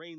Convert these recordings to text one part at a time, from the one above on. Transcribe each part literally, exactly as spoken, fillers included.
Rain.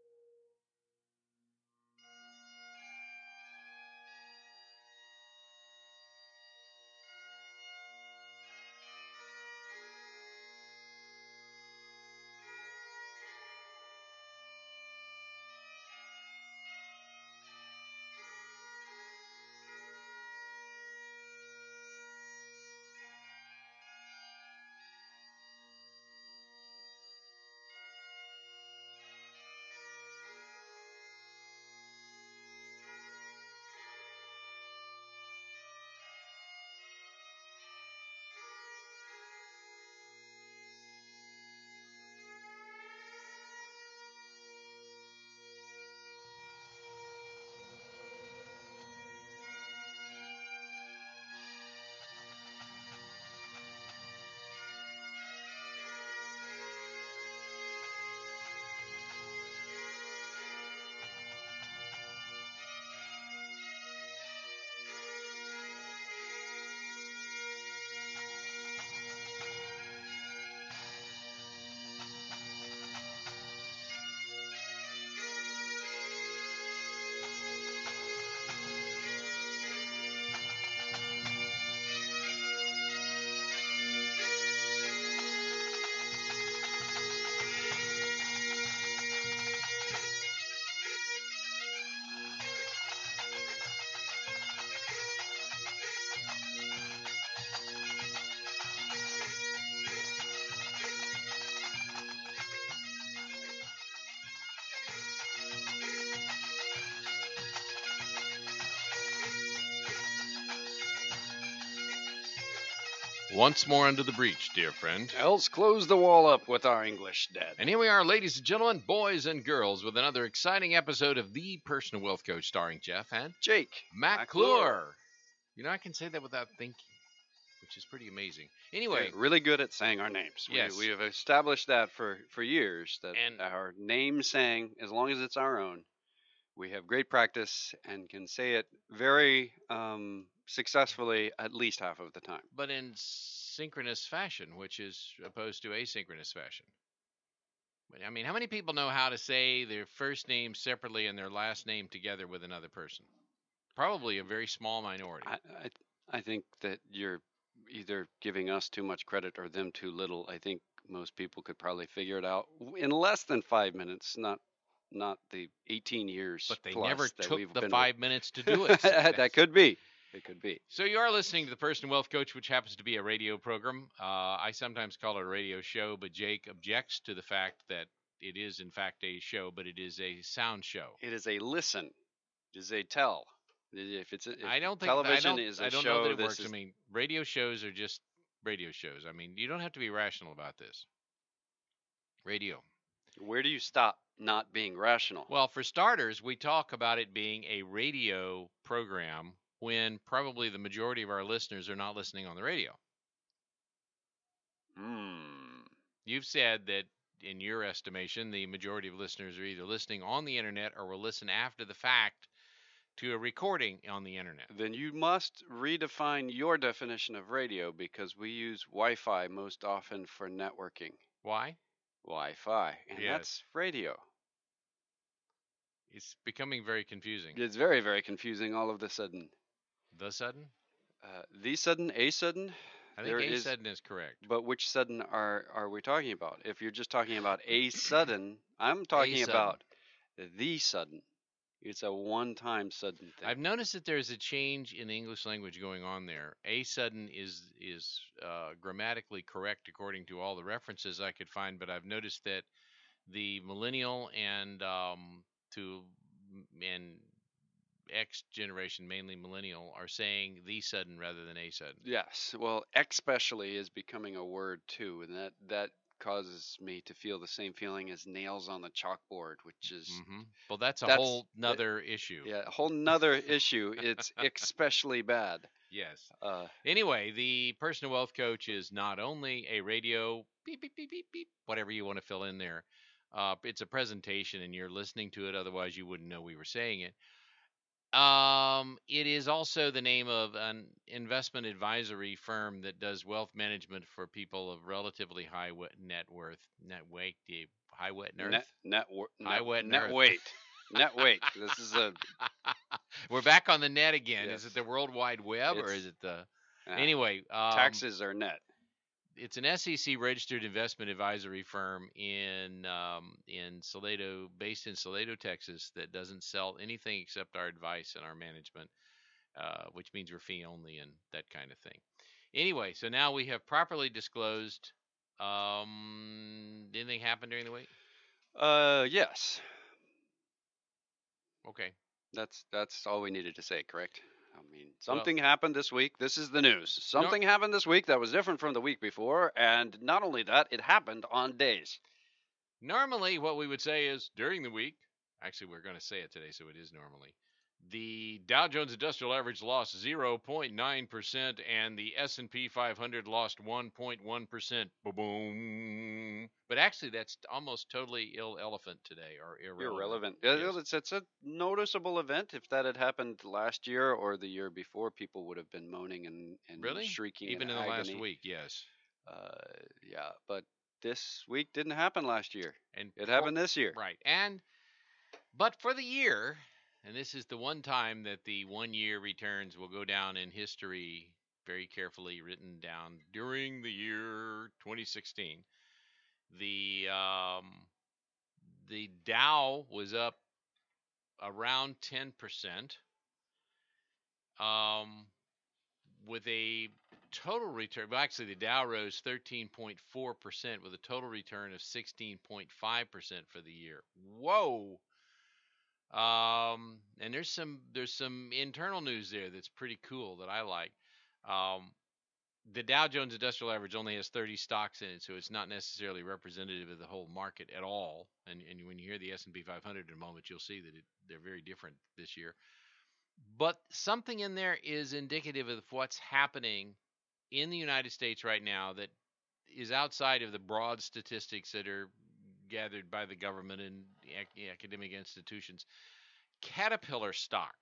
Once more under the breach, dear friend. Else close the wall up with our English dead. And here we are, ladies and gentlemen, boys and girls, with another exciting episode of The Personal Wealth Coach, starring Jeff and Jake Matt McClure. You know, I can say that without thinking, which is pretty amazing. Anyway, We're really good at saying our names. Yes. We, we have established that for, for years, that And- our name saying, as long as it's our own, we have great practice and can say it very um, successfully at least half of the time. but in synchronous fashion, which is opposed to asynchronous fashion. But, I mean, how many people know how to say their first name separately and their last name together with another person? Probably a very small minority. I, I, I think that you're either giving us too much credit or them too little. I think most people could probably figure it out in less than five minutes, not not the eighteen years. But they plus never that took we've the been five minutes to do it. So that that's- could be. It could be. So you are listening to the Personal Wealth Coach, which happens to be a radio program. Uh, I sometimes call it a radio show, but Jake objects to the fact that it is in fact a show, but it is a sound show. It is a listen. It is a tell. If it's a, if I don't think television I don't, is a I don't show, know that it this works. is I mean, radio shows are just radio shows. I mean, you don't have to be rational about this. Radio. where do you stop not being rational? Well, for starters, we talk about it being a radio program when probably the majority of our listeners are not listening on the radio. Hmm. You've said that, in your estimation, the majority of listeners are either listening on the internet or will listen after the fact to a recording on the internet. Then you must redefine your definition of radio, because we use Wi-Fi most often for networking. Why? Wi-Fi, and Yes. that's radio. It's becoming very confusing. It's very, very confusing all of the sudden. The sudden? Uh, the sudden, a sudden, I think There a is- sudden is correct. but which sudden are are we talking about? If you're just talking about a sudden, I'm talking sudden. about the sudden. It's a one-time sudden thing. I've noticed that there's a change in the English language going on there. A sudden is is uh, grammatically correct according to all the references I could find, but I've noticed that the millennial and um, to and X generation, mainly millennial, are saying the sudden rather than a sudden. Yes, well, especially is becoming a word too, and that that causes me to feel the same feeling as nails on the chalkboard, which is hmm Well, that's a That's- whole nother issue. yeah, a whole nother issue. It's especially bad. Yes. Uh, Anyway, the personal wealth coach is not only a radio beep beep beep beep beep, whatever you want to fill in there. Uh, it's a presentation, and you're listening to it. Otherwise, you wouldn't know we were saying it. Um, it is also the name of an investment advisory firm that does wealth management for people of relatively high we- net worth, net weight, high wet Net nerve. net wor- High net, wet net nerve. weight. Net weight. This is a We're back on the net again. yes. Is it the World Wide Web or It's is it the uh, anyway? Um, taxes are net. it's an S E C registered investment advisory firm in um, in Salado, based in Salado, Texas, that doesn't sell anything except our advice and our management, uh, which means we're fee only and that kind of thing. Anyway, so now we have properly disclosed. Um, did anything happen during the week? Uh, yes. Okay. That's that's all we needed to say, correct? I mean, something well, happened this week. This is the news. Something no, happened this week that was different from the week before, and not only that, it happened on days. Normally, what we would say is during the week. Actually, we're going to say it today, so it is normally. The Dow Jones Industrial Average lost zero point nine percent, and the S and P five hundred lost one point one percent. Boom! But actually, that's almost totally irrelevant today, or irrelevant. Irrelevant. Yes. It's, it's a noticeable event. If that had happened last year or the year before, people would have been moaning and, and really? shrieking. Even in, in the agony. last week, yes. Uh, yeah, but this week didn't happen last year, and it happened this year. Right, and but for the year. And this is the one time that the one-year returns will go down in history, very carefully written down during the year twenty sixteen. The um, the Dow was up around ten percent, um, with a total return. Well, actually, the Dow rose thirteen point four percent with a total return of sixteen point five percent for the year. Whoa! Um, and there's some there's some internal news there that's pretty cool that I like. Um, the Dow Jones Industrial Average only has thirty stocks in it, so it's not necessarily representative of the whole market at all. And and when you hear the S and P five hundred in a moment, you'll see that it, they're very different this year. But something in there is indicative of what's happening in the United States right now that is outside of the broad statistics that are gathered by the government and academic institutions. Caterpillar stock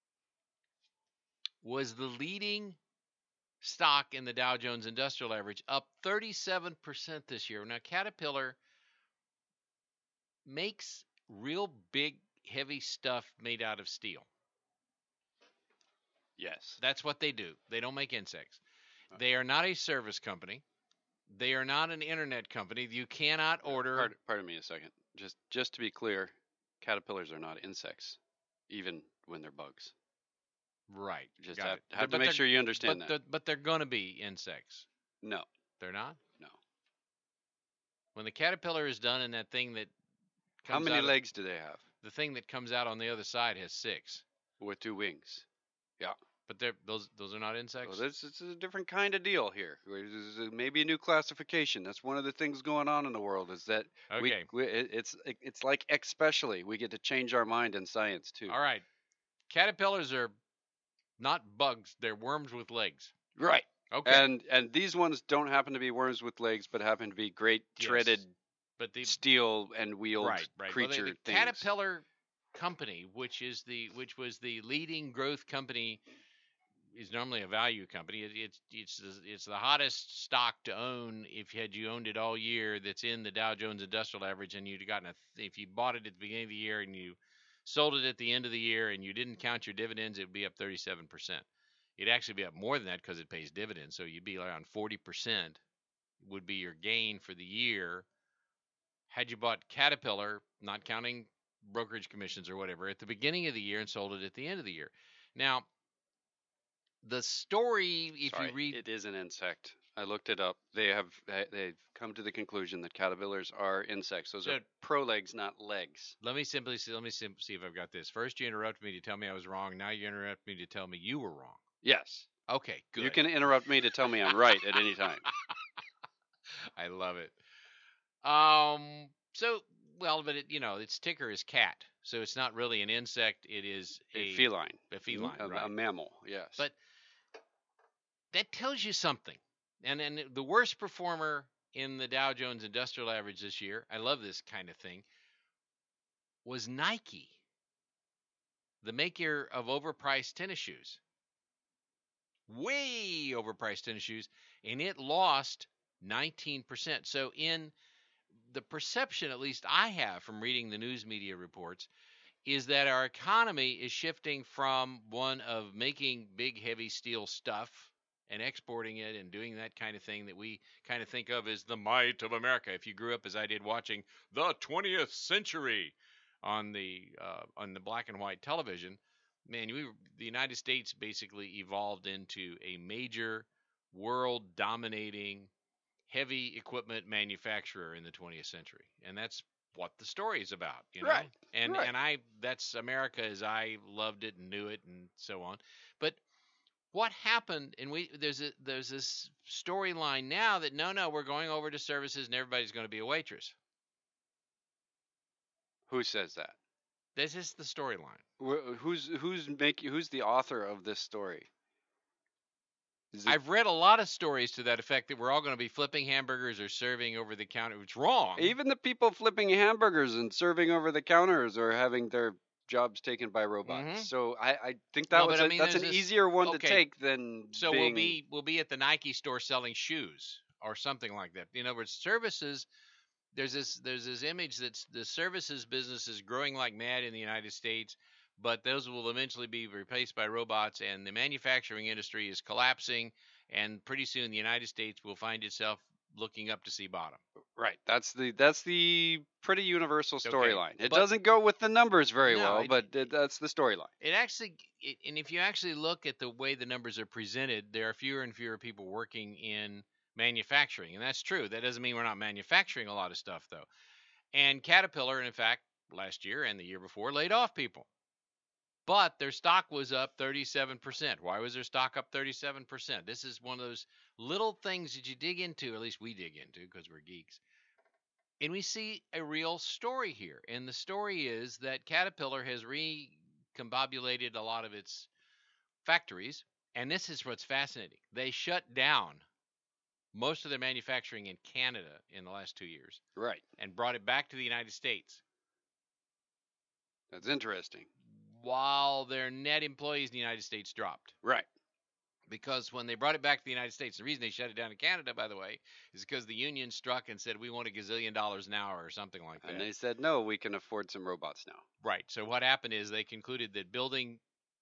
was the leading stock in the Dow Jones Industrial Average, up thirty-seven percent this year. Now, Caterpillar makes real big, heavy stuff made out of steel. Yes. That's what they do. They don't make insects. They are not a service company. They are not an internet company. You cannot order. Pardon, pardon me a second. Just just to be clear, caterpillars are not insects, even when they're bugs. Right. Just Got have, it. have But to make they're- sure you understand But that. they're, but they're going to be insects. No, They're not? no. When the caterpillar is done and that thing that How comes many out of- legs do they have? the thing that comes out on the other side has six. With two wings. Yeah. But they're those those are not insects. Well, this it's a different kind of deal here. There's maybe a new classification. That's one of the things going on in the world. Is that Okay. we, we it- it's it's like especially we get to change our mind in science too. All right. Caterpillars are not bugs. They're worms with legs. Right. Okay. And and these ones don't happen to be worms with legs, but happen to be great Yes. treaded but the steel and wheeled right, right. Well, creature the, the things. Caterpillar company, which is the which was the leading growth company, is normally a value company. It, it's it's the, it's the hottest stock to own if you had you owned it all year. That's in the Dow Jones Industrial Average, and you'd gotten a if you bought it at the beginning of the year and you sold it at the end of the year and you didn't count your dividends, it would be up thirty-seven percent. It'd actually be up more than that because it pays dividends. So you'd be around forty percent would be your gain for the year had you bought Caterpillar, not counting brokerage commissions or whatever, at the beginning of the year and sold it at the end of the year. Now, the story, if Sorry, you read, it is an insect. I looked it up. They have they- they've come to the conclusion that caterpillars are insects. Those So- are prolegs, not legs. let me simply see, let me sim- see if I've got this. First, you interrupted me to tell me I was wrong. Now you interrupt me to tell me you were wrong. Yes. Okay, good. You can interrupt me to tell me I'm right at any time. I love it. Um. So, well, but it, you know, its ticker is cat, so it's not really an insect. It is A, a feline. A feline, a, right? a mammal. Yes. But that tells you something. And and the worst performer in the Dow Jones Industrial Average this year, I love this kind of thing, was Nike, the maker of overpriced tennis shoes. Way overpriced tennis shoes, and it lost nineteen percent. So in the perception, at least I have from reading the news media reports, is that our economy is shifting from one of making big, heavy steel stuff and exporting it and doing that kind of thing that we kind of think of as the might of America. If you grew up as I did watching the twentieth century on the uh, on the black and white television, man, we the United States basically evolved into a major world dominating heavy equipment manufacturer in the twentieth century, and that's what the story is about, you know. Right. And Right. and I that's America as I loved it and knew it and so on. But what happened? And we there's a there's this storyline now that no no we're going over to services and everybody's going to be a waitress. Who says that? This is the storyline. Wh- Who's who's making who's the author of this story? Is it I've read a lot of stories to that effect that we're all going to be flipping hamburgers or serving over the counter. It's wrong. even the people flipping hamburgers and serving over the counters are having their jobs taken by robots? Mhm. So I, I think that Well, was but I a, mean, that's an there's this- easier one to okay. take than So being, we'll be we'll be at the Nike store selling shoes or something like that. In other words, services. There's this there's this image that the services business is growing like mad in the United States, but those will eventually be replaced by robots, and the manufacturing industry is collapsing, and pretty soon the United States will find itself looking up to see bottom. right. That's the that's the pretty universal Okay, storyline. It but- doesn't go with the numbers very No, well, it- but it, that's the storyline. It actually, it, and if you actually look at the way the numbers are presented, there are fewer and fewer people working in manufacturing, and that's true. That doesn't mean we're not manufacturing a lot of stuff, though. And Caterpillar, in fact, last year and the year before, laid off people, but their stock was up thirty-seven percent. Why was their stock up thirty-seven percent? This is one of those little things that you dig into, or at least we dig into because we're geeks. And we see a real story here. And the story is that Caterpillar has recombobulated a lot of its factories. And this is what's fascinating. They shut down most of their manufacturing in Canada in the last two years Right. and brought it back to the United States, That's interesting. while their net employees in the United States dropped. Right. Because when they brought it back to the United States, the reason they shut it down in Canada, by the way, is because the union struck and said, we want a gazillion dollars an hour or something like that. And they said, no, we can afford some robots now. Right. So what happened is they concluded that building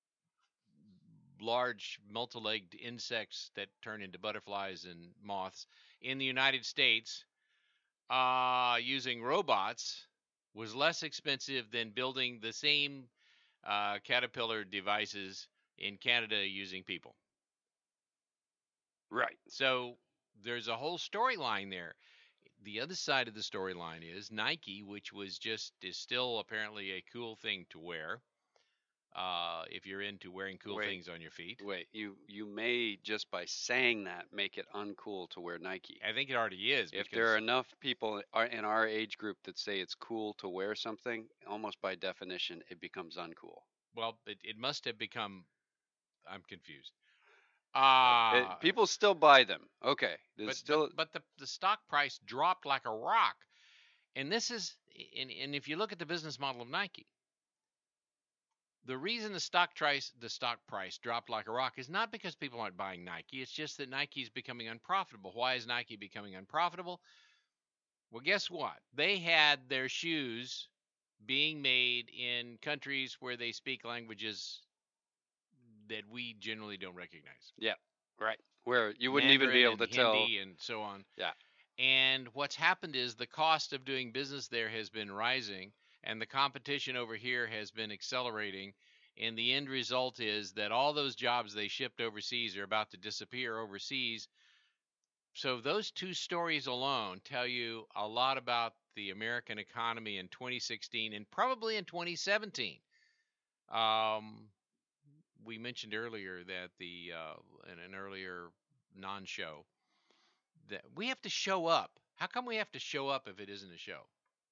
large multi-legged insects that turn into butterflies and moths in the United States uh, using robots was less expensive than building the same uh, Caterpillar devices in Canada using people. Right. So there's a whole storyline there. The other side of the storyline is Nike, which was just is still apparently a cool thing to wear. Uh, if you're into wearing cool Wait. things on your feet, Wait, you you may just by saying that make it uncool to wear Nike. I think it already is. If because, there are enough people are- in our age group that say it's cool to wear something, almost by definition, it becomes uncool. well, it, it must have become. I'm confused. It- Ah, people still buy them. Okay, there's but, still but but the the stock price dropped like a rock, and this is and, and if you look at the business model of Nike, the reason the stock price the stock price dropped like a rock is not because people aren't buying Nike. It's just that Nike is becoming unprofitable. Why is Nike becoming unprofitable? Well, guess what? They had their shoes being made in countries where they speak languages that we generally don't recognize. right where you wouldn't even be Mandarin able to and tell. Hindi and so on. Yeah. And what's happened is the cost of doing business there has been rising, and the competition over here has been accelerating. And the end result is that all those jobs they shipped overseas are about to disappear overseas. So those two stories alone tell you a lot about the American economy in twenty sixteen and probably in twenty seventeen. Um, we mentioned earlier that the uh, in an earlier non-show that we have to show up. How come we have to show up if it isn't a show?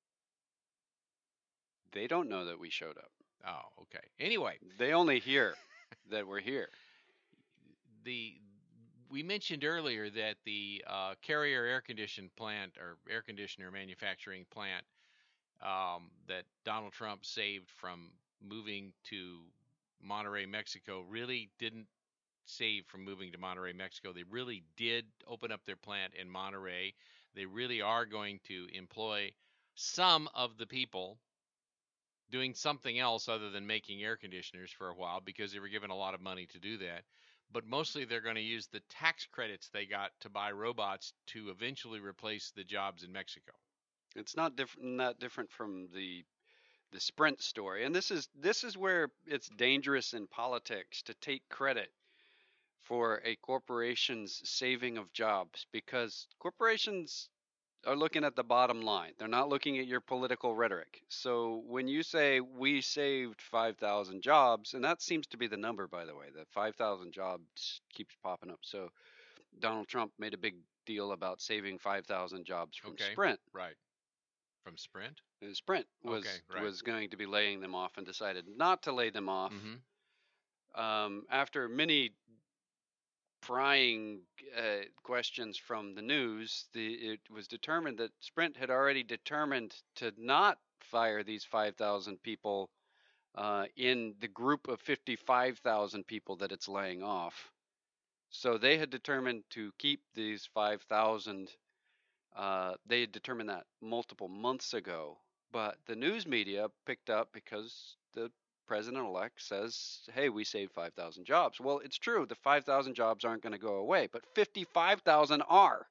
They don't know that we showed up. Oh, okay. Anyway, They only hear that we're here. the we mentioned earlier that the uh, Carrier air condition plant or air conditioner manufacturing plant um, that Donald Trump saved from moving to Monterrey, Mexico, really didn't save from moving to Monterrey, Mexico. They really did open up their plant in Monterrey. they really are going to employ some of the people doing something else other than making air conditioners for a while because they were given a lot of money to do that. But mostly they're going to use the tax credits they got to buy robots to eventually replace the jobs in Mexico. It's not different, not different from the the Sprint story. And this is this is where it's dangerous in politics to take credit for a corporation's saving of jobs, because corporations are looking at the bottom line. They're not looking at your political rhetoric. So when you say we saved five thousand jobs, and that seems to be the number, by the way, that five thousand jobs keeps popping up. So Donald Trump made a big deal about saving five thousand jobs from Okay, Sprint. right. From Sprint? And Sprint was Okay, right. was going to be laying them off and decided not to lay them off. Mm-hmm. Um, after many prying uh, questions from the news, the, it was determined that Sprint had already determined to not fire these five thousand people uh, in the group of fifty-five thousand people that it's laying off. So they had determined to keep these five thousand. Uh, they had determined that multiple months ago, but the news media picked up because the president-elect says, hey, we saved five thousand jobs. Well, it's true. The five thousand jobs aren't going to go away, but fifty-five thousand are.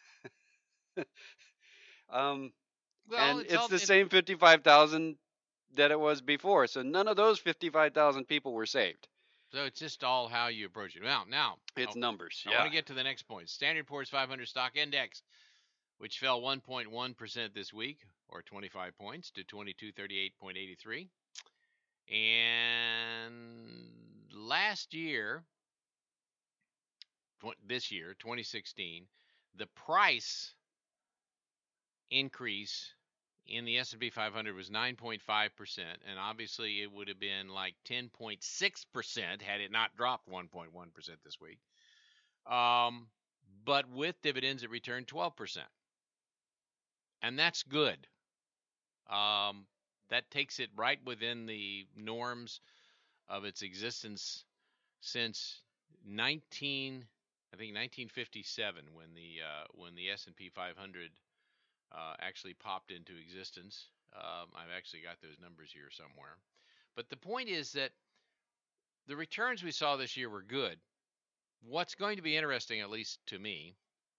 um, Well, and it's, it's all, the it, same fifty-five thousand that it was before. So none of those fifty-five thousand people were saved. So it's just all how you approach it. Now, now it's I, numbers. I yeah. want to get to the next point. Standard and Poor's five hundred stock index, which fell one point one percent this week, or twenty-five points, to twenty-two thirty-eight point eight three. And last year, this year, twenty sixteen, the price increase in the S and P five hundred was nine point five percent, and obviously it would have been like ten point six percent had it not dropped one point one percent this week. Um, but with dividends, it returned twelve percent. And that's good. Um, that takes it right within the norms of its existence since nineteen, I think nineteen fifty-seven, when the uh, when the S and P five hundred uh, actually popped into existence. Um, I've actually got those numbers here somewhere. But the point is that the returns we saw this year were good. What's going to be interesting, at least to me,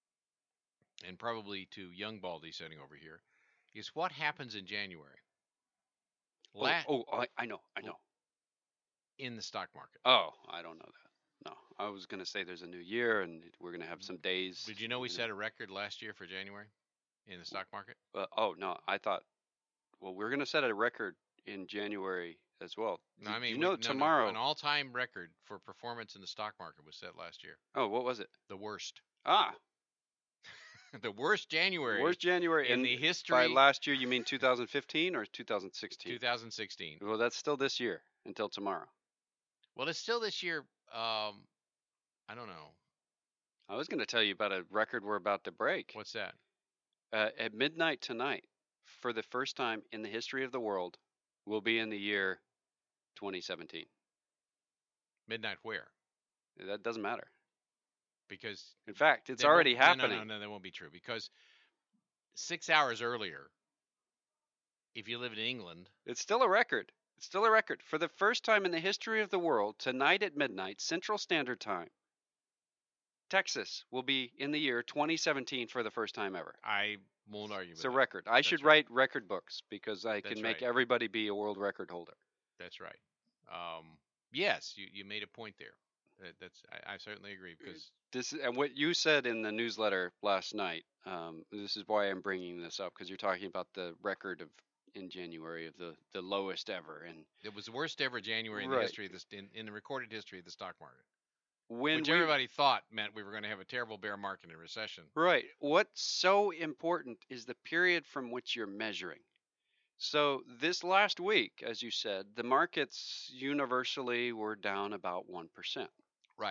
and probably to young Baldy sitting over here, is what happens in January. La- oh, oh I, I know, I know. In the stock market. Oh, I don't know that. No, I was going to say there's a new year and we're going to have some days. Did you know we set a record last year for January in the stock market? Uh, oh, no, I thought, well, we're going to set a record in January as well. No, I mean, you know, we, no, tomorrow. No, an all-time record for performance in the stock market was set last year. Oh, what was it? The worst. Ah. The worst January. Worst January in in the history. By last year, you mean two thousand fifteen or two thousand sixteen? two thousand sixteen. Well, that's still this year until tomorrow. Well, it's still this year. Um, I don't know. I was going to tell you about a record we're about to break. What's that? Uh, at midnight tonight, for the first time in the history of the world, we'll be in the year twenty seventeen. Midnight where? That doesn't matter. Because in fact, it's already happening. No, no, no, that won't be true. Because six hours earlier, if you live in England, it's still a record. It's still a record. For the first time in the history of the world, tonight at midnight, Central Standard Time, Texas will be in the year twenty seventeen for the first time ever. I won't argue with It's a that. record. I That's should right. write record books because I That's can make right. everybody be a world record holder. That's right. Um, yes, you, you made a point there. That, that's I, I certainly agree because this and what you said in the newsletter last night. Um, this is why I'm bringing this up, because you're talking about the record of in January of the, the lowest ever, and it was the worst ever January in right. the history of this in, in the recorded history of the stock market. When Which we, everybody thought meant we were going to have a terrible bear market and recession. Right. What's so important is the period from which you're measuring. So this last week, as you said, the markets universally were down about one percent. Right.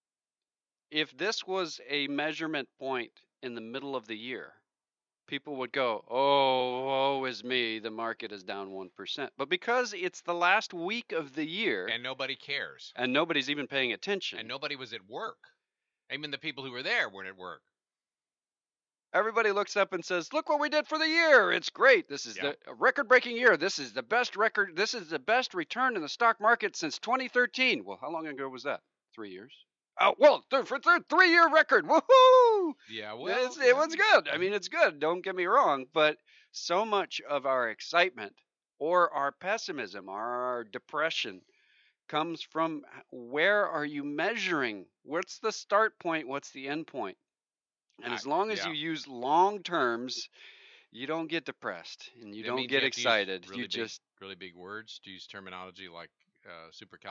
If this was a measurement point in the middle of the year, people would go, oh, woe is me, the market is down one percent. But because it's the last week of the year. And nobody cares. And nobody's even paying attention. And nobody was at work. Even the people who were there weren't at work. everybody looks up and says, "Look what we did for the year! It's great. This is Yeah. the a record-breaking year. This is the best record. This is the best return in the stock market since twenty thirteen." Well, how long ago was that? Three years. Oh, well, th- for th- three-year record. Woohoo! Yeah, well, It's, yeah. it was good. I Mhm. mean, it's good. Don't get me wrong, but so much of our excitement or our pessimism, our depression, comes from h- where are you measuring? What's the start point? What's the end point? And I, as long as yeah. you use long terms, you don't get depressed and you That don't means get you have to use excited. really You big, just really big words to use terminology like uh,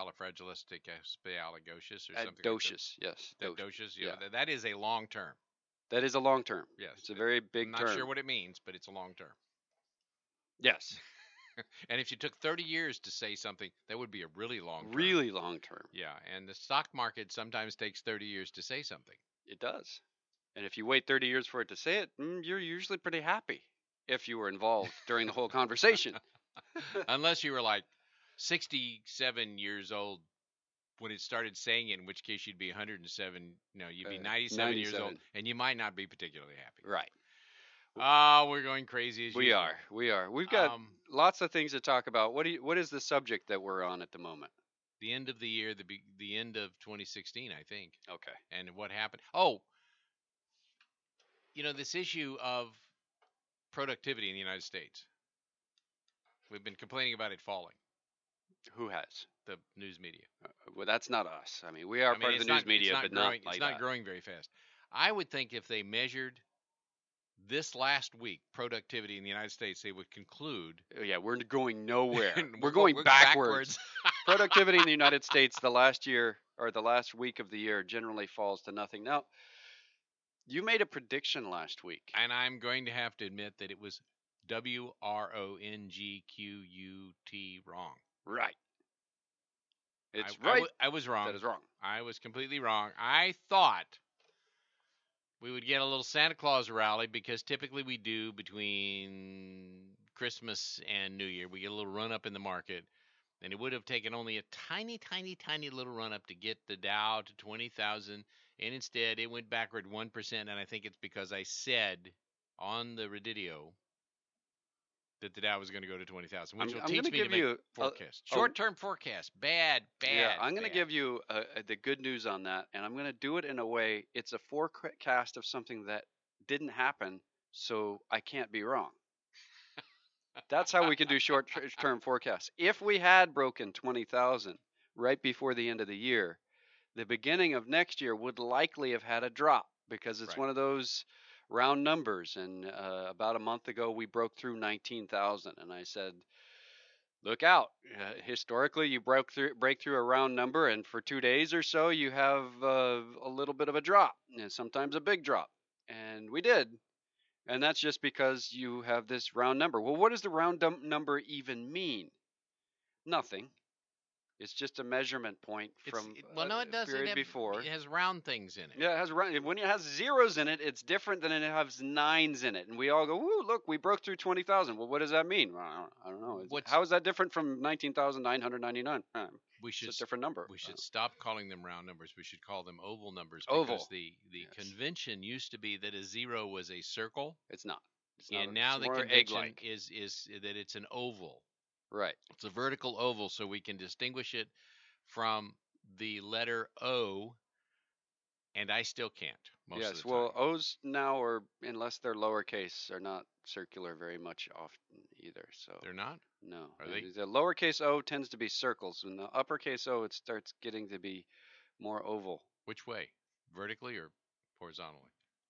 supercalifragilisticexpialidocious or something like that. docious, yes, That docious. docious, yeah, Yeah, that, that is a long term. that is a long term. Yes, It's a it- very I'm big not term. sure what it means, but it's a long term. Yes, And if you took thirty years to say something, that would be a really long term. really long term. Yeah, and the stock market sometimes takes thirty years to say something. It does. And if you wait thirty years for it to say it, mm, you're usually pretty happy if you were involved during the whole conversation. Unless you were like sixty-seven years old when it started saying it, in which case you'd be one hundred seven, no, you'd be Uh, ninety-seven years old, ninety-seven. and you might not be particularly happy. Right. Ah, we're going crazy as We usual. are. We are. We've got Um, lots of things to talk about. What do you, what is the subject that we're on at the moment? the end of the year, the be- the end of twenty sixteen, I think, Okay. and what happened. Oh, you know, this issue of productivity in the United States. We've been complaining about it falling, Who has? the news media. Uh, well, that's not us. I mean, we are I mean, part of it's the news not, media, it's not but growing, not like it's not that. growing very fast. I would think if they measured this last week productivity in the United States, they would conclude Uh, Yeah, we're going nowhere. we're, we're go- going we're backwards. Productivity in the United States the last year or the last week of the year generally falls to nothing. Now, you made a prediction last week. And I'm going to have to admit that it was W R O N G Q U T wrong. Right. It's I, I right. w- I was wrong. That is wrong. I was completely wrong. I thought we would get a little Santa Claus rally because typically we do between Christmas and New Year. We get a little run up in the market, and it would have taken only a tiny, tiny, tiny little run up to get the Dow to twenty thousand, and instead it went backward one percent, and I think it's because I said on the radio that the Dow was going to go to twenty thousand, which I'm, will I'm teach going to me give to make you a, forecast. a- Short-term forecast. Bad, bad. yeah. I'm going to bad. give you uh, uh, the good news on that, and I'm going to do it in a way. It's a forecast of something that didn't happen, so I can't be wrong. That's how we can do short-term forecasts. If we had broken twenty thousand right before the end of the year, the beginning of next year would likely have had a drop because it's Right. one of those round numbers. And uh, about a month ago, we broke through nineteen thousand, and I said, "Look out! Uh, historically, you broke through break through a round number, and for two days or so, you have uh, a little bit of a drop, and sometimes a big drop." And we did. And that's just because you have this round number. Well, what does the round dum- number even mean? Nothing. It's just a measurement point It's- from it- well, a no, it doesn't. period It, have- before. it has round things in it. Yeah, it has round. When it has zeros in it, it's different than it has nines in it. And we all go, "Woo! Look, we broke through twenty thousand." Well, what does that mean? Well, I don't, I don't know. Is- What's- How is that different from nineteen thousand nine hundred ninety-nine? Uh, We should It's a different number. we Uh, should stop calling them round numbers. We should call them oval numbers because Oval. the the Yes. convention used to be that a zero was a circle, It's not. It's not. and a- now it's the more convention egg-like. is is that it's an oval. Right. It's a vertical oval, so we can distinguish it from the letter O, and I still can't most Yes. of the Well, time. O's now are, unless they're lowercase, are not circular very much often either. So They're not. no. Are And they? The lowercase O tends to be circles. In the uppercase O, it starts getting to be more oval. Which way? Vertically or horizontally?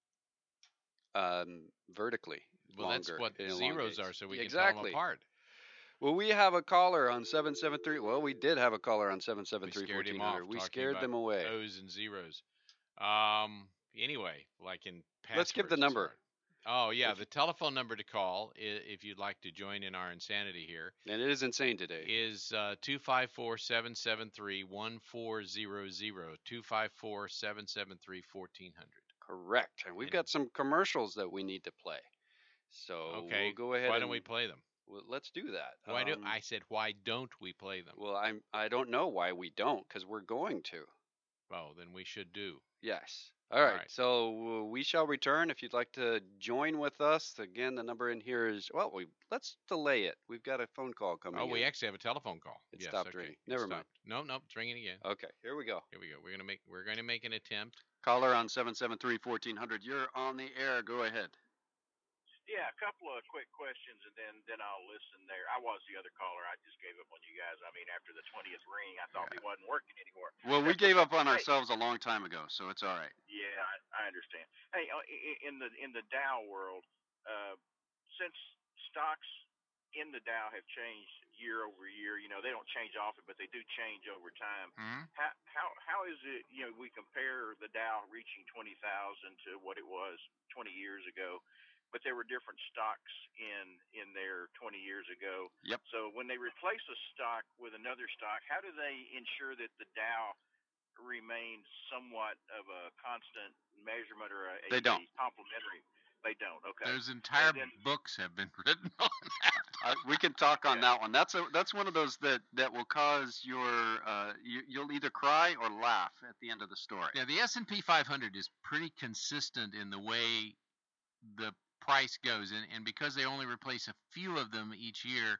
Um, vertically. Well, that's longer, what it zeros elongates. are, so we can Exactly. tell them apart. Well, we have a caller on seven seven three. Well, we did have a caller on seven seven We three scared him fourteen off. hundred. We talking scared about them away. O's and zeros. Um. Anyway, like in Let's give the passwords, it's number. hard. Oh yeah, If- the telephone number to call i- if you'd like to join in our insanity here And it is insane today. is uh, two five four, seven seven three, one four zero zero. two five four, seven seven three, fourteen hundred. Correct. And we've And- got some commercials that we need to play. So Okay. we'll go ahead Why and don't we play them? well, let's do that. Why do Um, I said why don't we play them? Well, I'm I don't know why we don't, because we're going to. Oh, then we should do. Yes. All All right. right. So uh, we shall return. If you'd like to join with us, again, the number in here is, well, we let's delay it. We've got a phone call coming Oh, we in. actually have a telephone call. It Yes. stopped Okay. ringing. It Never mind. stopped. No, no, it's ringing again. Okay, here we go. Here we go. We're gonna make we're going to make an attempt. Caller on seven seven three, fourteen hundred. You're on the air. Go ahead. Yeah, a couple of quick questions, and then then I'll listen there. I was the other caller. I just gave up on you guys. I mean, after the twentieth ring, I thought Yeah. it wasn't working anymore. Well, we gave up on Hey, ourselves a long time ago, so it's all right. yeah, I, I understand. Hey, uh, i- in the in the Dow world, uh, since stocks in the Dow have changed year over year, you know they don't change often, but they do change over time. Mm-hmm. How how how is it? You know, we compare the Dow reaching twenty thousand to what it was twenty years ago, but there were different stocks in in there twenty years ago. Yep. So when they replace a stock with another stock, how do they ensure that the Dow remains somewhat of a constant measurement or a, They don't. a complementary? They don't. Okay. There's entire And then, books have been written on that. Uh, we can talk on Yeah. that one. That's a that's one of those that that will cause your uh you, you'll either cry or laugh at the end of the story. Yeah, the S and P five hundred is pretty consistent in the way the price goes, and, and because they only replace a few of them each year,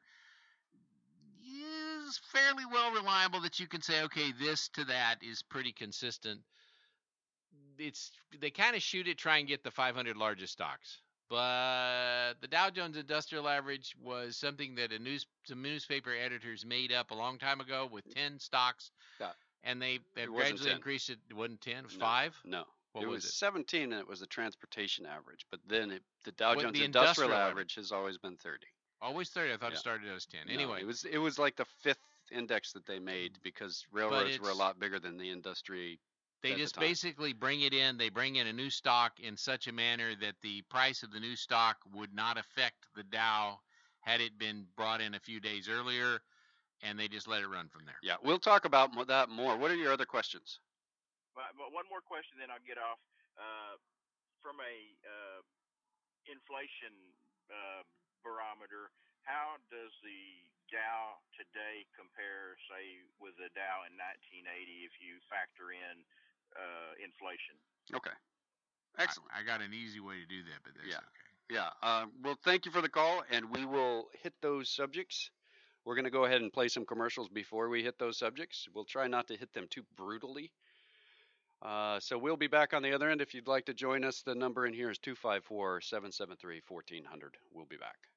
is fairly well reliable that you can say, okay, this to that is Pretty consistent. It's they kind of shoot it, try and get the five hundred largest stocks. But the Dow Jones Industrial Average was something that a news some newspaper editors made up a long time ago with ten stocks, Yeah. and they have It wasn't gradually ten. increased it. It wasn't ten, it was No. five. No. What it was was it? seventeen, and it was the transportation average. But then it, the Dow What- Jones the Industrial, industrial average has always been thirty. Always thirty. I thought Yeah. it started as ten. No, Anyway, it was it was like the fifth index that they made because railroads were a it's- lot bigger than the industry. they at the just time. basically bring it in. They bring in a new stock in such a manner that the price of the new stock would not affect the Dow had it been brought in a few days earlier, and they just let it run from there. Yeah, we'll talk about mo- that more. What are your other questions? but, but one more question, then I'll get off. Uh, from a uh, inflation uh, barometer, how does the Dow today compare, say, with the Dow in nineteen eighty if you factor in uh, inflation? Okay. I- Excellent. I, got an easy way to do that, but that's Yeah. okay. Yeah. Uh, well, thank you for the call, and we will hit those subjects. We're going to go ahead and play some commercials before we hit those subjects. We'll try not to hit them too brutally. Uh, so we'll be back on the other end. If you'd like to join us, the number in here is two five four, seven seven three, fourteen hundred. We'll be back.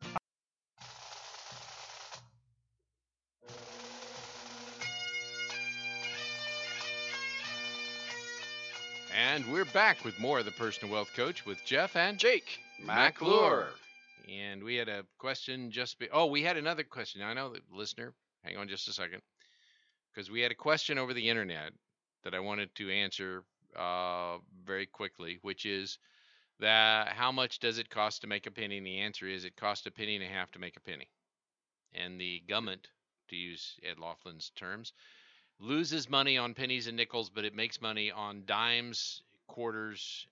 And we're back with more of the Personal Wealth Coach with Jeff and Jake McClure. And we had a question just be oh, we had another question. I know the listener. Hang on just a second. Because we had a question over the internet that I wanted to answer uh, very quickly, which is that how much does it cost to make a penny? And the answer is it costs a penny and a half to make a penny. And the government, to use Ed Laughlin's terms, loses money on pennies and nickels, but it makes money on dimes, quarters,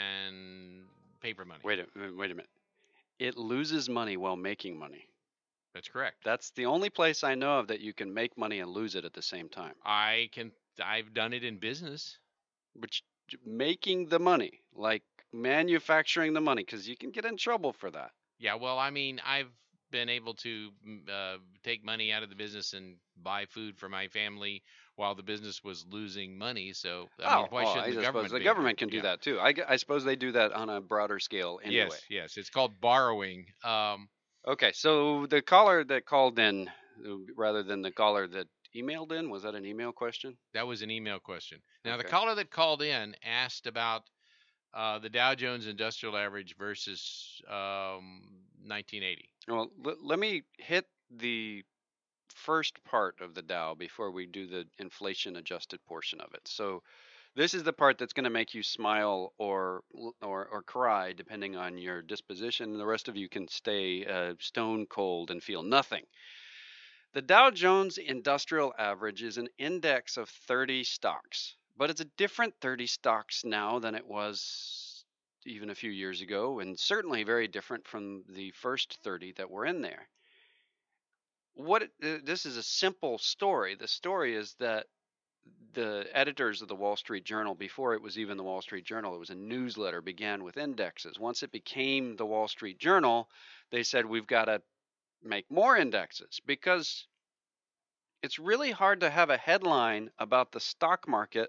and paper money. Wait a wait a minute. It loses money while making money. That's correct. That's the only place I know of that you can make money and lose it at the same time. I can. I've done it in business. Which making the money, like manufacturing the money, because you can get in trouble for that. Yeah. Well, I mean, I've been able to mm, uh, take money out of the business and buy food for my family while the business was losing money. So, I mean, why oh, shouldn't I the suppose government? the be government able- can do yeah. that too. I, gu- I suppose they do that on a broader scale anyway. Yes. Yes. It's called borrowing. Um, Okay, so the caller that called in, uh, rather than the caller that emailed in, was that an email question? That was an email question. Now, the Okay. caller that called in asked about uh, the Dow Jones Industrial Average versus um, nineteen eighty. Well, l- let me hit the first part of the Dow before we do the inflation adjusted portion of it. So this is the part that's going to make you smile or or or cry depending on your disposition. The rest of you can stay uh, stone cold and feel nothing. The Dow Jones Industrial Average is an index of thirty stocks, but it's a different thirty stocks now than it was even a few years ago, and certainly very different from the first thirty that were in there. What it- uh, this is a simple story. The story is that the editors of the Wall Street Journal, before it was even the Wall Street Journal, it was a newsletter, began with indexes. Once it became the Wall Street Journal, they said we've got to make more indexes, because it's really hard to have a headline about the stock market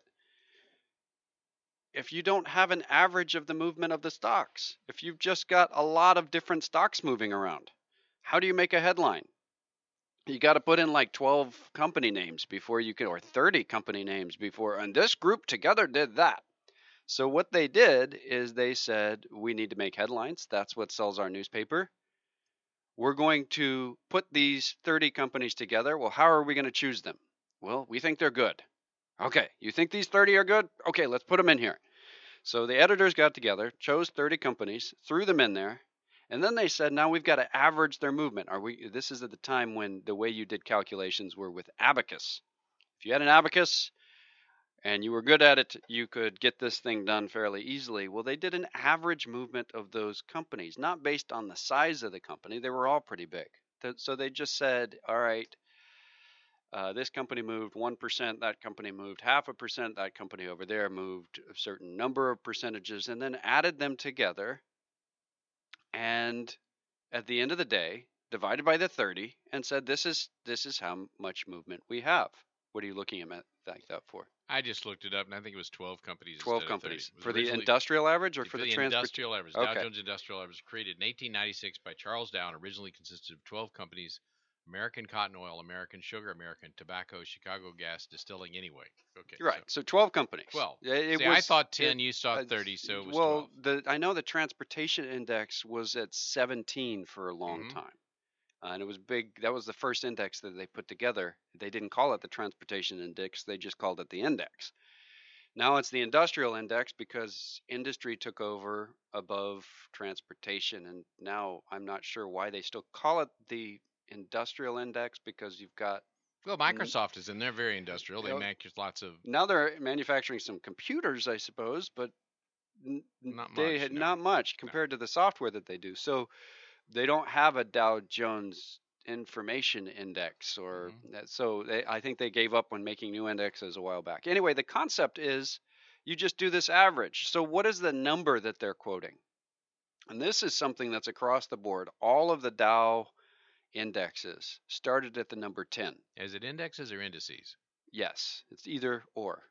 if you don't have an average of the movement of the stocks. If you've just got a lot of different stocks moving around, how do you make a headline? You got to put in like twelve company names before you can, or thirty company names before, and this group together did that. So what they did is they said, we need to make headlines. That's what sells our newspaper. We're going to put these thirty companies together. Well, how are we going to choose them? Well, we think they're good. Okay, you think these thirty are good? Okay, let's put them in here. So the editors got together, chose thirty companies, threw them in there, and then they said, now we've got to average their movement. Are we? This is at the time when the way you did calculations were with abacus. If you had an abacus and you were good at it, you could get this thing done fairly easily. Well, they did an average movement of those companies, not based on the size of the company. They were all pretty big. So they just said, all right, uh, this company moved one percent, that company moved half a percent, that company over there moved a certain number of percentages, and then added them together. And at the end of the day, divided by the thirty, and said, this is this is how much movement we have. What are you looking at like that for? I just looked it up, and I think it was twelve companies. twelve companies. For the industrial average or for, for the, the transport? industrial average. Okay. Dow Jones Industrial Average was created in eighteen ninety-six by Charles Dow and originally consisted of twelve companies: American Cotton Oil, American Sugar, American Tobacco, Chicago Gas, Distilling Anyway. Okay. You're right. So, so twelve companies. twelve. It See, was, I thought ten, it, you saw uh, thirty, so it was well, twelve. The, I know the transportation index was at seventeen for a long Mhm. time. Uh, and it was big. That was the first index that they put together. They didn't call it the transportation index. They just called it the index. Now it's the industrial index because industry took over above transportation. And now I'm not sure why they still call it the industrial index, because you've got, Well, Microsoft is in there, very industrial. They You know, make lots of now they're manufacturing some computers, I suppose, but n- n- Not they much, had no. not much compared to the software that they do. So they don't have a Dow Jones information index, or Mhm. that, so they, I think they gave up on making new indexes a while back. Anyway, the concept is you just do this average. So what is the number that they're quoting? And this is something that's across the board. All of the Dow indexes started at the number ten. Is it indexes or indices? Yes, it's either or.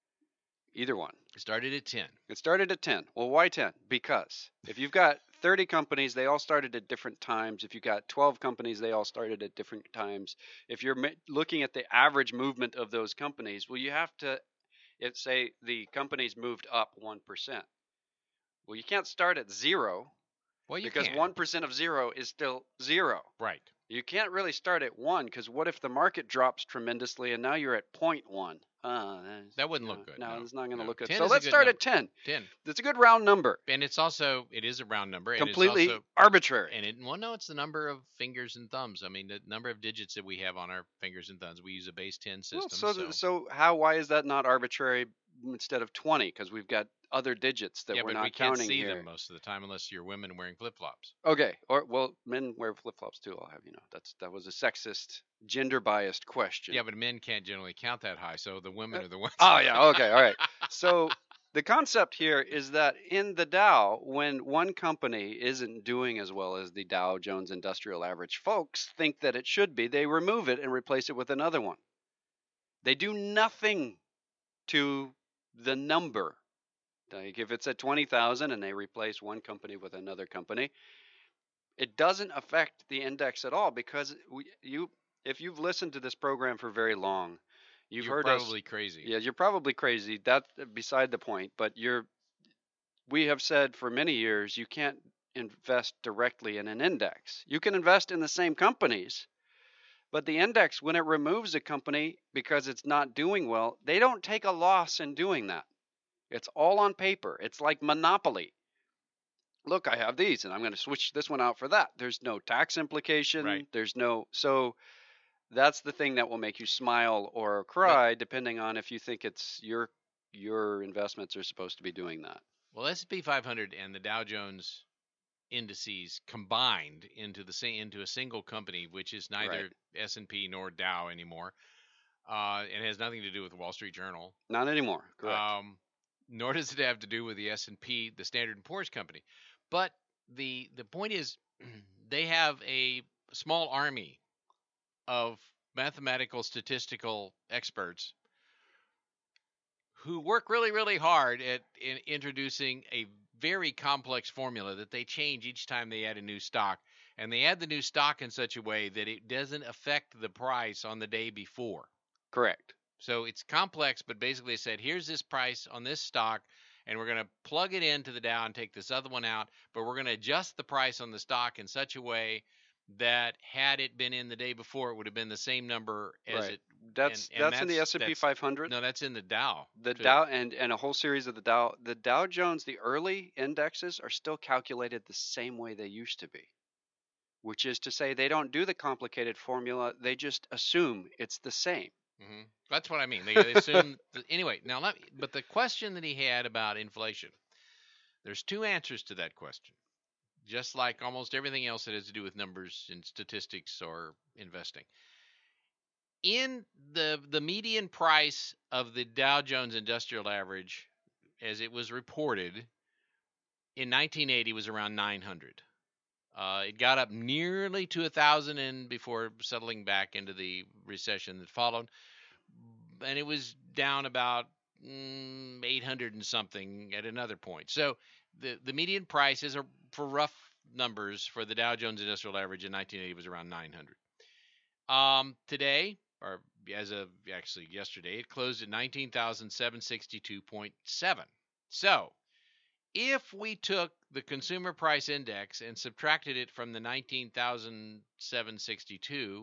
Either one. It started at ten. It started at ten. Well, why ten? Because if you've got thirty companies, they all started at different times. If you've got twelve companies, they all started at different times. If you're ma- looking at the average movement of those companies, well, you have to, if say the companies moved up one percent. Well, you can't start at zero, Well, you because can. one percent of zero is still zero. Right. You can't really start at one, because what if the market drops tremendously and now you're at zero point one? Uh, That wouldn't no, look good. No, No, it's not going to no. look good. ten So is a let's good start number. at ten. ten. That's a good round number. And it's also, it is a round number. And Completely it's also, arbitrary. and it, well, no, it's the number of fingers and thumbs. I mean, the number of digits that we have on our fingers and thumbs. We use a base ten system. Well, so, so, th- so how? Why is that not arbitrary instead of twenty? Because we've got other digits that yeah, we're but not we can't counting see here. them most of the time unless you're women wearing flip-flops. Okay. Or well, men wear flip flops too. I'll have you know. That's that was a sexist, gender biased question. Yeah, but men can't generally count that high, so the women Uh, are the ones. Oh yeah. Okay. All right. So the concept here is that in the Dow, when one company isn't doing as well as the Dow Jones Industrial Average, folks think that it should be. They remove it and replace it with another one. They do nothing to the number. Like if it's at twenty thousand and they replace one company with another company, it doesn't affect the index at all, because we, you, if you've listened to this program for very long, you've You're heard probably us. crazy. Yeah, you're probably crazy. That's beside the point. But you're, we have said for many years, you can't invest directly in an index. You can invest in the same companies, but the index, when it removes a company because it's not doing well, they don't take a loss in doing that. It's all on paper. It's like Monopoly. Look, I have these, and I'm going to switch this one out for that. There's no tax implication. Right. There's no, so that's the thing that will make you smile or cry, depending on if you think it's your your investments are supposed to be doing that. Well, S and P five hundred and the Dow Jones indices combined into the sa- into a single company, which is neither Right. S and P nor Dow anymore, Uh, and has nothing to do with the Wall Street Journal. Not anymore. Correct. Um, nor does it have to do with the S and P, the Standard and Poor's company. But the the point is, they have a small army of mathematical statistical experts who work really, really hard at in introducing a very complex formula that they change each time they add a new stock. And they add the new stock in such a way that it doesn't affect the price on the day before. Correct. So it's complex, but basically they said, here's this price on this stock, and we're going to plug it into the Dow and take this other one out, but we're going to adjust the price on the stock in such a way that had it been in the day before, it would have been the same number as Right. it. That's and, and that's in the that's- S and P that's- five hundred. No, that's in the Dow. The too. Dow and and a whole series of the Dow. The Dow Jones, the early indexes are still calculated the same way they used to be, which is to say they don't do the complicated formula. They just assume it's the same. hmm That's what I mean. They, they assume. that, anyway, now let me, but the question that he had about inflation, there's two answers to that question. Just like almost everything else that has to do with numbers and statistics or investing. In the the median price of the Dow Jones Industrial Average, as it was reported in nineteen eighty, was around nine hundred. Uh, it got up nearly to a thousand, and before settling back into the recession that followed, and it was down about mm, eight hundred and something at another point. So the the median prices are, for rough numbers, for the Dow Jones Industrial Average in nineteen eighty was around nine hundred. Um, today, or as of actually yesterday, it closed at nineteen thousand seven hundred sixty-two point seven. So if we took the consumer price index and subtracted it from the nineteen thousand seven hundred sixty-two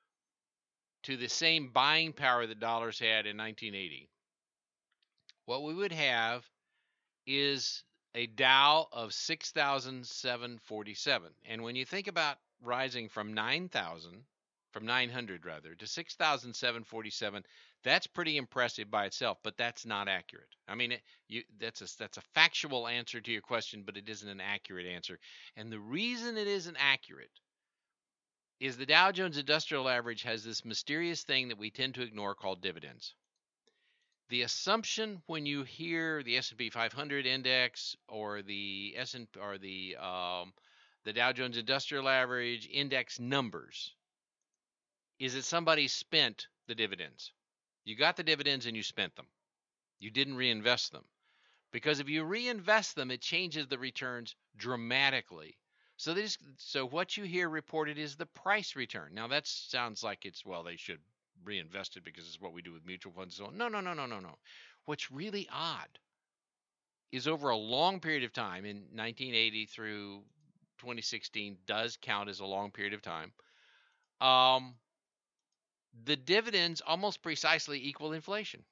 to the same buying power that dollars had in nineteen eighty, what we would have is a Dow of six thousand seven hundred forty-seven. And when you think about rising from nine thousand, from nine hundred rather, to six thousand seven hundred forty-seven, that's pretty impressive by itself, but that's not accurate. I mean, it, you, that's a that's a factual answer to your question, but it isn't an accurate answer. And the reason it isn't accurate is the Dow Jones Industrial Average has this mysterious thing that we tend to ignore called dividends. The assumption when you hear the S and P five hundred index or the S and or the um, the Dow Jones Industrial Average index numbers is that somebody spent the dividends. You got the dividends and you spent them. You didn't reinvest them. Because if you reinvest them, it changes the returns dramatically. So this, so what you hear reported is the price return. Now that sounds like it's, well, they should reinvest it because it's what we do with mutual funds and so on. No, no, no, no, no, no. What's really odd is over a long period of time, in nineteen eighty through twenty sixteen does count as a long period of time, um, the dividends almost precisely equal inflation.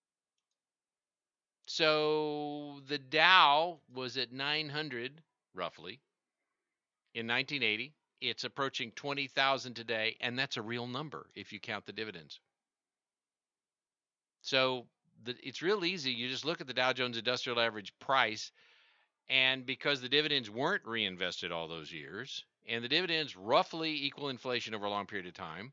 So the Dow was at nine hundred roughly in nineteen eighty. It's approaching twenty thousand today, and that's a real number if you count the dividends. So the, it's real easy. You just look at the Dow Jones Industrial Average price, and because the dividends weren't reinvested all those years, and the dividends roughly equal inflation over a long period of time,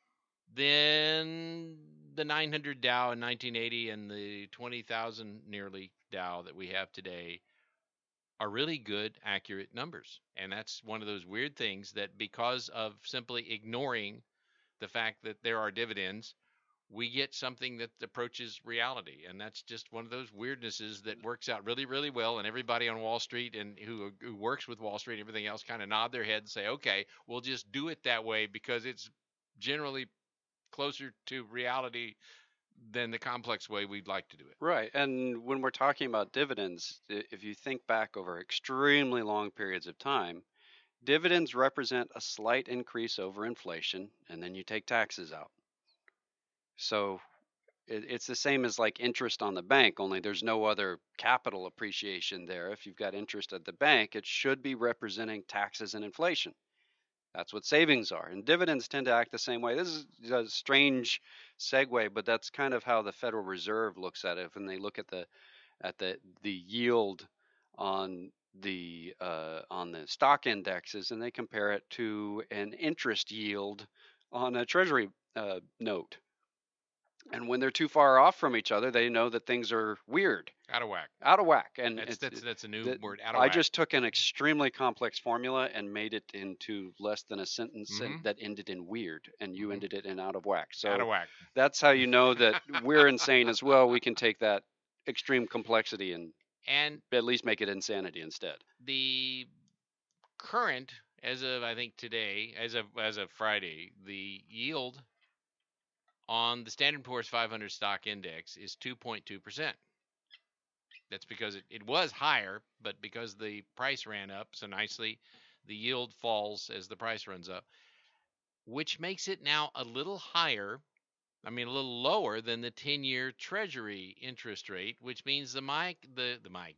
then the nine hundred Dow in nineteen eighty and the twenty thousand nearly Dow that we have today are really good, accurate numbers. And that's one of those weird things that, because of simply ignoring the fact that there are dividends, we get something that approaches reality. And that's just one of those weirdnesses that works out really, really well. And everybody on Wall Street and who, who works with Wall Street and everything else kind of nod their head and say, okay, we'll just do it that way because it's generally closer to reality than the complex way we'd like to do it. Right. And when we're talking about dividends, i- if you think back over extremely long periods of time, dividends represent a slight increase over inflation, and then you take taxes out. So it, it's the same as like interest on the bank, only there's no other capital appreciation there. If you've got interest at the bank, it should be representing taxes and inflation. That's what savings are. And dividends tend to act the same way. This is a strange segue, but that's kind of how the Federal Reserve looks at it when they look at the at the the yield on the uh, on the stock indexes, and they compare it to an interest yield on a treasury uh, note. And when they're too far off from each other, they know that things are weird, Out of whack. out of whack. And That's it's, that's that's a new the- word. Out of I whack. just took an extremely complex formula and made it into less than a sentence and Mhm. that ended in weird, and you Mhm. ended it in out of whack. So Out of whack. that's how you know that we're insane as well. We can take that extreme complexity and And at least make it insanity instead. the current, as of I think today, as of as of Friday, the yield on the Standard and Poor's five hundred stock index is two point two percent. That's because it, it was higher, but because the price ran up so nicely, the yield falls as the price runs up, which makes it now a little higher. I mean, a little lower than the ten-year Treasury interest rate, which means the mic, the the mic,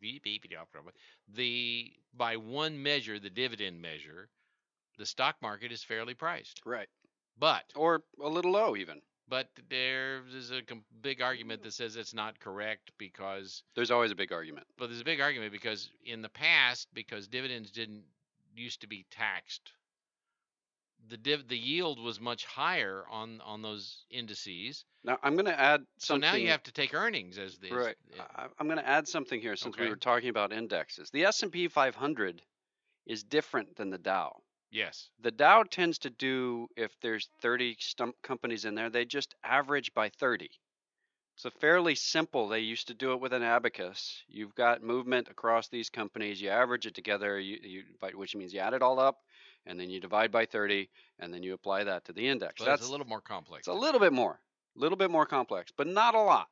the by one measure, the dividend measure, the stock market is fairly priced. Right. But Or a little low even. but there is a com- big argument that says it's not correct because There's always a big argument. but there's a big argument because in the past, because dividends didn't used to be taxed, the div the yield was much higher on on those indices. Now I'm going to add So something. now you have to take earnings as the Right. as- I- I'm going to add something here since we Okay. were talking about indexes. The S and P five hundred is different than the Dow. yes. The Dow tends to do, if there's thirty stump companies in there, they just average by thirty. It's a fairly simple. They used to do it with an abacus. You've got movement across these companies. You average it together, you, you, by- which means you add it all up, and then you divide by thirty, and then you apply that to the index. But That's it's a little more complex. it's a than little bit more, a little bit more complex, but not a lot.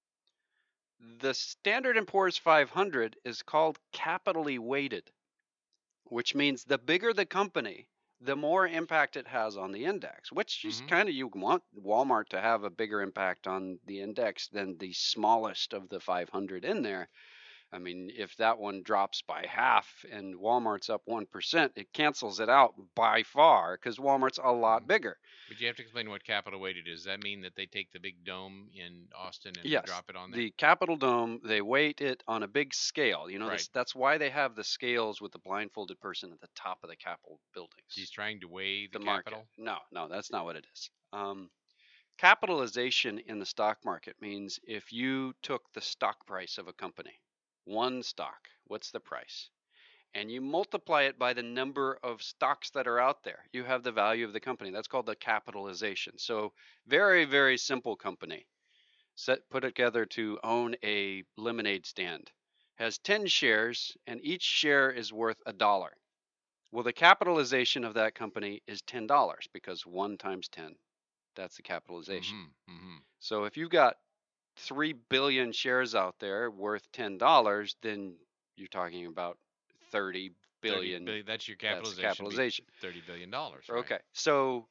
The Standard and Poor's five hundred is called capitally weighted, which means the bigger the company, the more impact it has on the index, which is Mhm. kind of, you want Walmart to have a bigger impact on the index than the smallest of the five hundred in there. I mean, if that one drops by half and Walmart's up one percent, it cancels it out by far because Walmart's a lot Mhm. bigger. But you have to explain what capital weighted is. Does that mean that they take the big dome in Austin and Yes, drop it on there? the Capitol Dome, they weight it on a big scale. You know, Right. this, that's why they have the scales with the blindfolded person at the top of the Capitol buildings. He's trying to weigh the, the market. capital. No, no, that's not what it is. Um, capitalization in the stock market means if you took the stock price of a company, one stock, what's the price? And you multiply it by the number of stocks that are out there, you have the value of the company. That's called the capitalization. So very, very simple company set put together to own a lemonade stand has ten shares and each share is worth a dollar. Well, the capitalization of that company is ten dollars because one times ten, that's the capitalization. Mhm, mhm. So if you've got three billion shares out there worth ten dollars, then you're talking about thirty thirty billion. billion, that's your That's capitalization. the capitalization. Thirty billion dollars. Right? Okay. So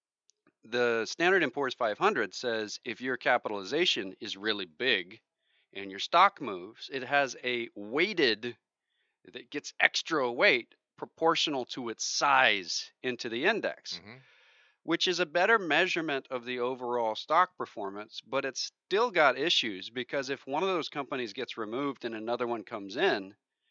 the Standard and Poor's five hundred says if your capitalization is really big and your stock moves, it has a weighted that gets extra weight proportional to its size into the index, Mhm. which is a better measurement of the overall stock performance, but it's still got issues because if one of those companies gets removed and another one comes in,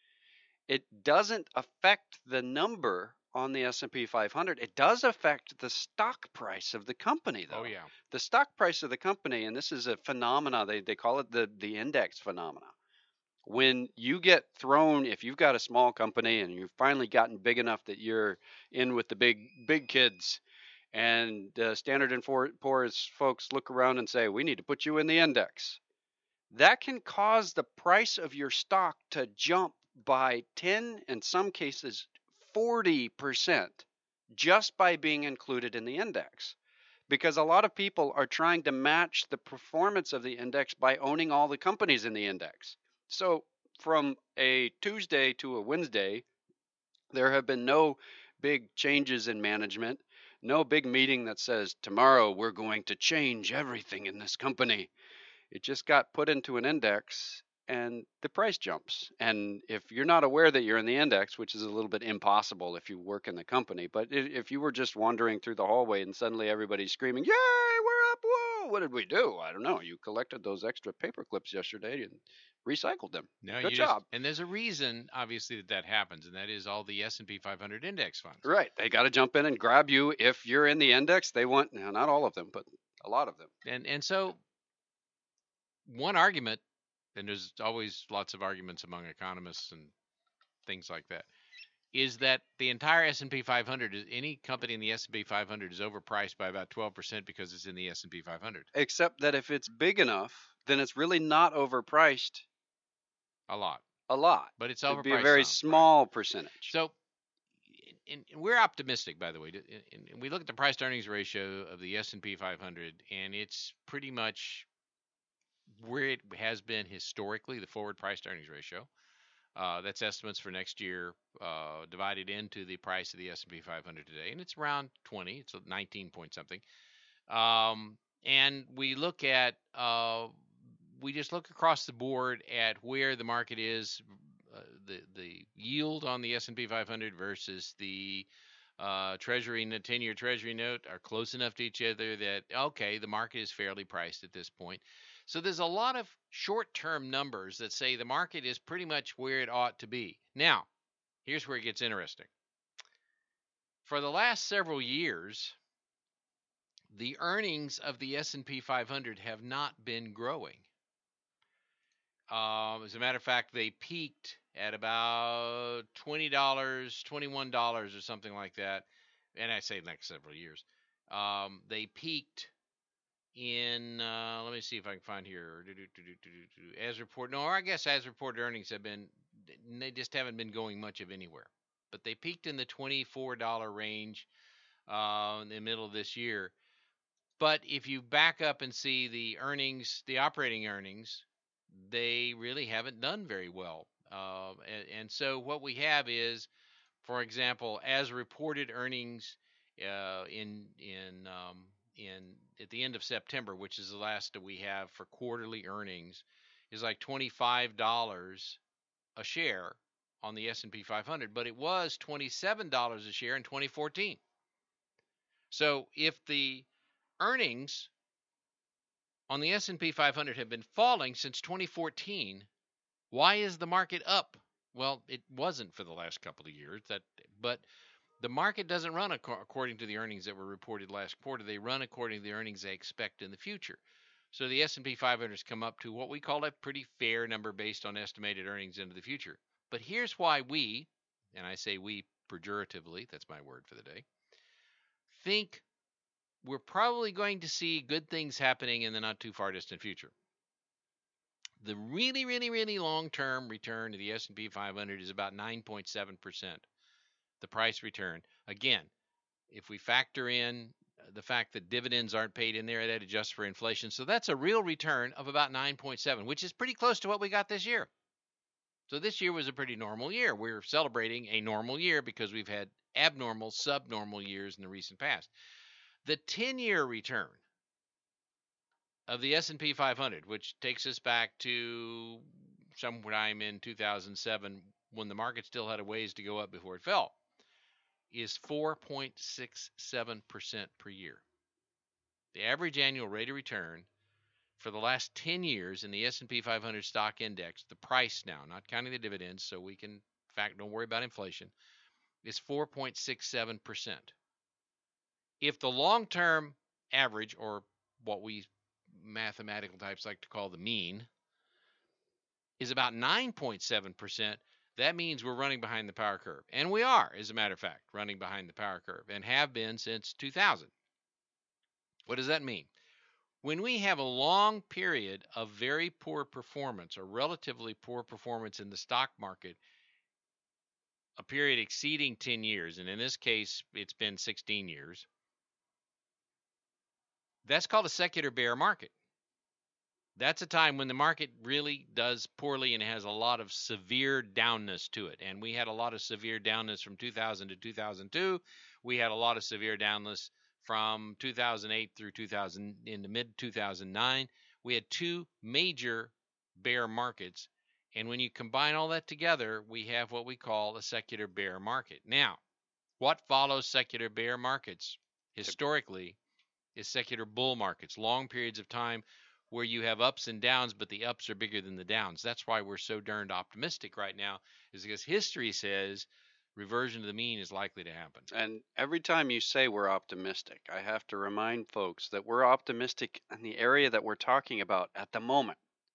it doesn't affect the number on the S and P five hundred. It does affect the stock price of the company, though. Oh yeah. The stock price of the company, and this is a phenomena, they, they call it the, the index phenomena. When you get thrown, if you've got a small company and you've finally gotten big enough that you're in with the big big kids, and uh, Standard and Poor's folks look around and say, we need to put you in the index, that can cause the price of your stock to jump by ten, in some cases forty percent, just by being included in the index. Because a lot of people are trying to match the performance of the index by owning all the companies in the index. So from a Tuesday to a Wednesday, there have been no big changes in management, no big meeting that says, tomorrow we're going to change everything in this company. It just got put into an index and the price jumps. And if you're not aware that you're in the index, which is a little bit impossible if you work in the company, but if you were just wandering through the hallway and suddenly everybody's screaming, yay, we're up, whoa, what did we do? I don't know. You collected those extra paper clips yesterday and recycled them. No, Good you job. Just, and there's a reason, obviously, that that happens, and that is all the S and P five hundred index funds. Right. They got to jump in and grab you if you're in the index. They want, now, not all of them, but a lot of them. And and so one argument, and there's always lots of arguments among economists and things like that, is that the entire S and P five hundred, is any company in the S and P five hundred is overpriced by about twelve percent because it's in the S and P five hundred. Except that if it's big enough, then it's really not overpriced A lot. a lot. But it's It'd overpriced be a very some, right? small percentage. So, and we're optimistic, by the way. And we look at the price to earnings ratio of the S and P five hundred, and it's pretty much where it has been historically, the forward price to earnings ratio. Uh, that's estimates for next year uh, divided into the price of the S and P five hundred today, and it's around twenty. It's nineteen point something. Um, and we look at, uh, we just look across the board at where the market is, uh, the the yield on the S and P five hundred versus the uh, Treasury, the ten-year Treasury note are close enough to each other that okay, the market is fairly priced at this point. So there's a lot of short-term numbers that say the market is pretty much where it ought to be. Now, here's where it gets interesting. For the last several years, the earnings of the S and P five hundred have not been growing. Um, as a matter of fact, they peaked at about twenty dollars, twenty-one dollars or something like that. And I say next several years. Um, they peaked in, uh, let me see if I can find here, as reported, no, I guess as reported earnings have been, they just haven't been going much of anywhere. But they peaked in the twenty-four dollar range uh, in the middle of this year. But if you back up and see the earnings, the operating earnings, they really haven't done very well. Uh, and, and so what we have is, for example, as reported earnings uh, in in um, in at the end of September, which is the last that we have for quarterly earnings, is like twenty-five dollars a share on the S and P five hundred, but it was twenty-seven dollars a share in twenty fourteen. So if the earnings on the S and P five hundred have been falling since twenty fourteen, why is the market up? Well, it wasn't for the last couple of years, that, but the market doesn't run ac- according to the earnings that were reported last quarter. They run according to the earnings they expect in the future. So the S and P five hundred has come up to what we call a pretty fair number based on estimated earnings into the future. But here's why we, and I say we pejoratively, that's my word for the day, think we're probably going to see good things happening in the not too far distant future. The really, really, really long-term return to the S and P five hundred is about nine point seven percent. The price return. Again, if we factor in the fact that dividends aren't paid in there, that adjusts for inflation. So that's a real return of about nine point seven, which is pretty close to what we got this year. So this year was a pretty normal year. We're celebrating a normal year because we've had abnormal, subnormal years in the recent past. The ten-year return of the S and P five hundred, which takes us back to sometime in two thousand seven when the market still had a ways to go up before it fell, is four point six seven percent per year. The average annual rate of return for the last ten years in the S and P five hundred stock index, the price now, not counting the dividends, so we can, in fact, don't worry about inflation, is four point six seven percent. If the long-term average, or what we mathematical types like to call the mean, is about nine point seven percent, that means we're running behind the power curve. And we are, as a matter of fact, running behind the power curve and have been since two thousand. What does that mean? When we have a long period of very poor performance or relatively poor performance in the stock market, a period exceeding ten years, and in this case, it's been sixteen years, that's called a secular bear market. That's a time when the market really does poorly and has a lot of severe downness to it. And we had a lot of severe downness from two thousand to two thousand two. We had a lot of severe downness from two thousand eight through two thousand, in the mid two thousand nine. We had two major bear markets. And when you combine all that together, we have what we call a secular bear market. Now, what follows secular bear markets historically is secular bull markets, long periods of time where you have ups and downs, but the ups are bigger than the downs. That's why we're so darned optimistic right now, is because history says reversion to the mean is likely to happen. And every time you say we're optimistic, I have to remind folks that we're optimistic in the area that we're talking about at the moment.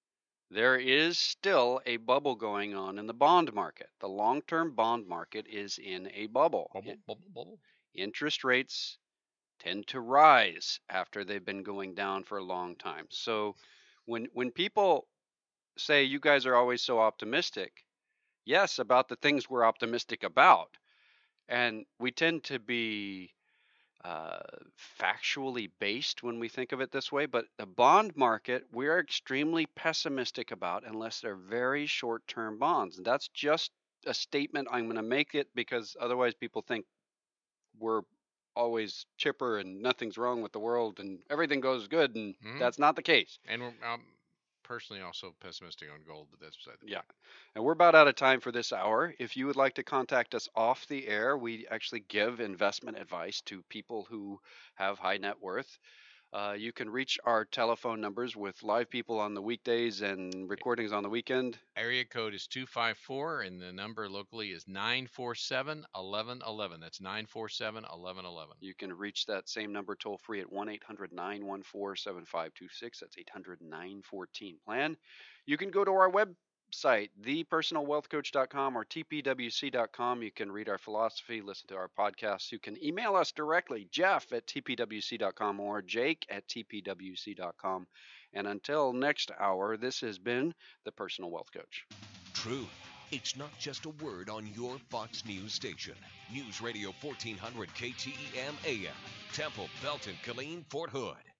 there is still a bubble going on in the bond market. The long-term bond market is in a bubble. Bubble, bubble, bubble. Interest rates tend to rise after they've been going down for a long time. So when when people say you guys are always so optimistic, yes, about the things we're optimistic about. And we tend to be uh, factually based when we think of it this way, but the bond market we're extremely pessimistic about unless they're very short-term bonds. And that's just a statement. I'm going to make it because otherwise people think we're always chipper and nothing's wrong with the world and everything goes good, and Mhm. that's not the case. And we're um, personally also pessimistic on gold, but that's beside the Yeah. point. And we're about out of time for this hour. If you would like to contact us off the air, we actually give investment advice to people who have high net worth. Uh, you can reach our telephone numbers with live people on the weekdays and recordings on the weekend. Area code is two five four, and the number locally is nine four seven, eleven eleven. That's nine four seven, eleven eleven. You can reach that same number toll free at one eight hundred nine one four seven five two six. That's eight hundred nine one four plan. You can go to our website, the personal wealth coach dot com or T P W C dot com. You can read our philosophy, listen to our podcasts. You can email us directly, Jeff at T P W C dot com or Jake at T P W C dot com. And until next hour, this has been the Personal Wealth Coach. Truth. It's not just a word on your Fox News station. News Radio fourteen hundred K T E M A M. Temple, Belton, Killeen, Fort Hood.